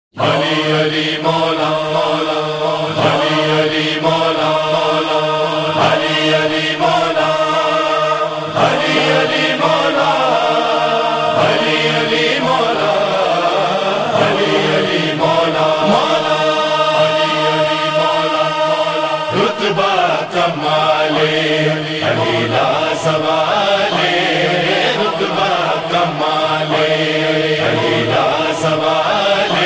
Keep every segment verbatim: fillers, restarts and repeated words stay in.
علی علی مولا مولا علی علی مولا مولا علی علی مولا علی علی مولا علی علی مولا علی علی مولا مولا علی علی مولا رتبہ کمالے علی لا سوالے رتبہ کمالے علی لا سوالے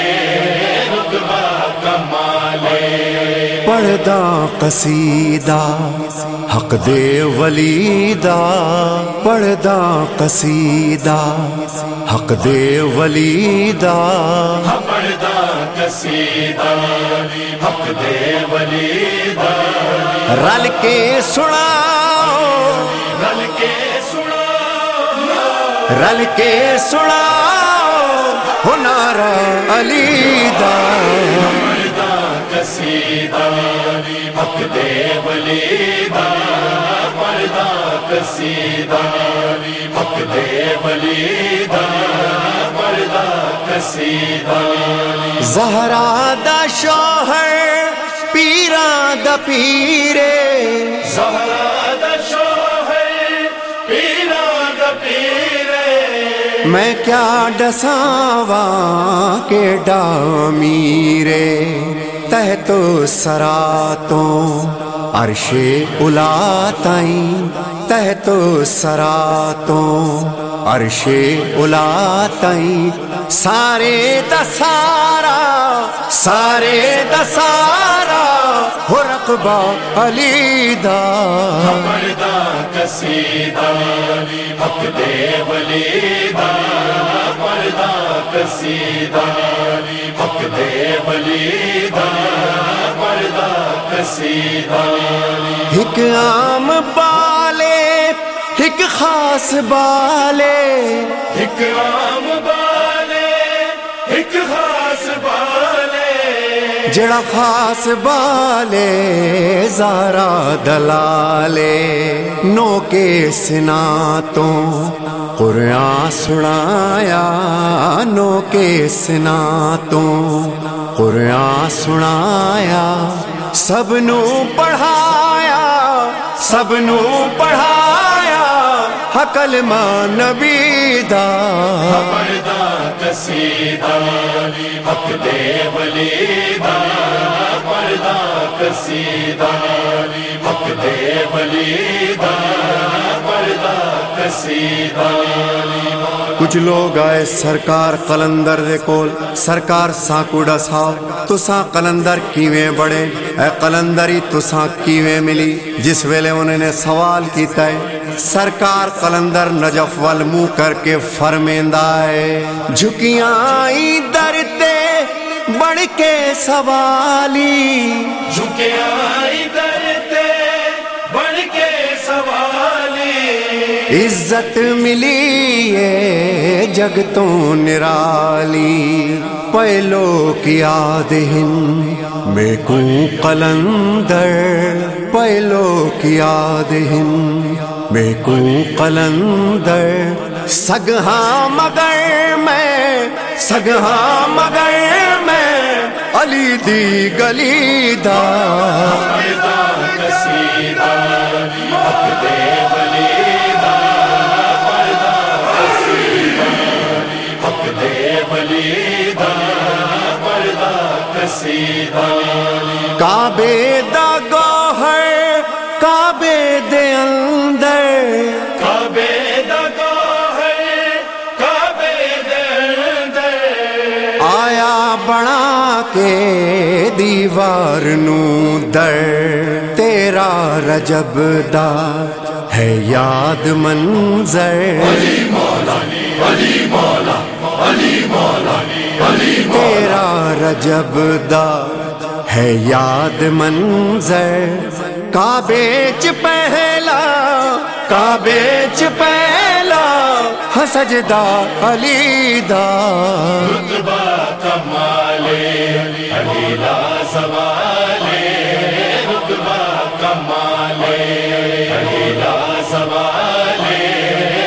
پڑھدا قصیدہ حق دے ولیدہ پڑھدا قصیدہ حق دے ولیدہ پڑھدا قصیدہ حق دے ولیدہ رل کے سناؤ رل کے سناؤ رل کے سناؤ ہو نعرہ علی دا قصیدہ حق دے ولیدہ پڑھدا قصیدہ حق دے ولیدہ پڑھدا قصیدہ زہرا دا شوہر پیراں دا پیرے زہرا دا شوہر پیراں دا پیرے میں کیا ڈساواں کے ڈامیرے تہ تو سراتوں عرش الا تائیں تہ تو سراتوں عرش الا تائیں سارے دا سارا سارے دا سارا ہو رقبہ علی دا پڑھدا قصیدہ حق دے ولیدہ پڑھدا قصیدہ حق دے ولیدہ پڑھدا قصیدہ ایک عام بالے ایک خاص بالے ایک عام بالے ایک خاص بالے جڑا خاص بالے زہرا دلالے نو کے سنا تو قرآن سنایا نو کے سنا تو قرآن سنایا سب نو پڑھایا سب نو پڑھایا کلمہ نبی دا پڑھدا قصیدہ حق دے ولیدہ پڑھدا قصیدہ حق دے ولیدہ پڑھدا قصیدہ کچھ لوگ آئے سرکار قلندر دے کول سرکار ساکو ڈساؤ تساں قلندر کیویں بڑے اے قلندری تساں کیویں ملی جس ویلے انہوں نے سوال کیتا ہے سرکار قلندر نجف وال منہ کر کے فرمیندہ ہے جھکیاں آئی در تے بڑھ کے سوالی جھکیاں آئی در تے بڑھ کے سوالی عزت ملی ہے جگ تو نرالی پہلو کی یاد ہن میں کو قلندر پہلو کی یاد ہن میں کو قلندر سگہاں مگر میں سگہاں مگر میں علی دی گلی دا پڑھدا قصیدہ حق دے ولیدہ پڑھدا قصیدہ حق دے ولیدہ پڑھدا قصیدہ کعبے دا گوہر کعبے دے اندر کعبے دا گوہر کعبے دے اندر آیا بنا کے دیوار نو در تیرا رجب دا ہے یاد منظر علی مولا علی مولا علی مولا علی تیرا رجب دا ہے یاد منظر کعبے چ پہلا کعبے چ پہلا ہاں سجدہ علی دا رتبہ کمالے علی لا سوالے رتبہ کمالے علی لا سوالے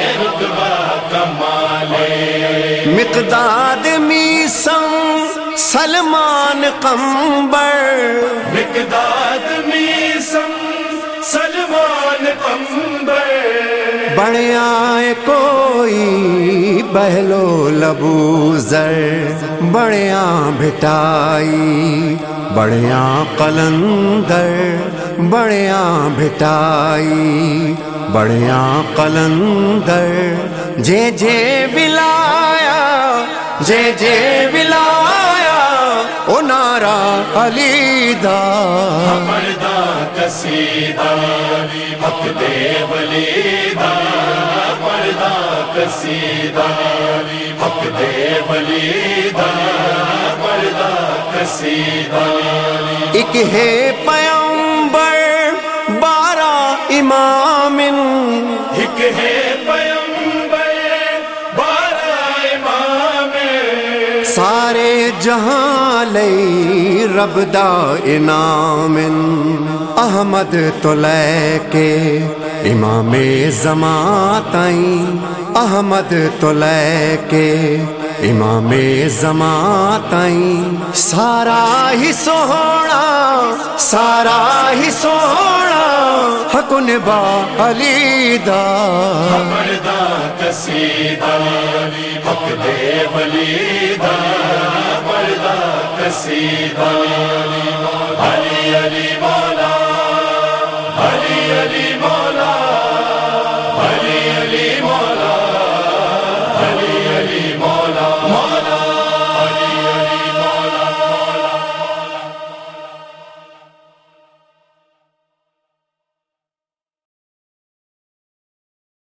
رتبہ کمالے مقداد میسم سلمان قمبر مقداد میسم سلمان قمبر بڑیاں کوئی بہلو لبو زر بڑیاں بھٹائی بڑیاں قلندر بڑیاں بھٹائی بڑیاں قلندر جے جے ولایا جے جے ولایا او نارا علی دا مردا قصیدہ حق دے ولی دا مردا قصیدہ حق دے ولی دا مردا قصیدہ ایک ہے پیغمبر بارہ امام ایک ہے پیغمبر بارہ امام سارے جہاں لئی رب دا انعام احمد تو لے کے امام زمان تائیں احمد تو لے کے امام زمان تائیں سارا ہی سونا سارا ہی سونا حق نبا علی دا مردا قصیدہ حق دے ولی دا مردا قصیدہ علی علی مولا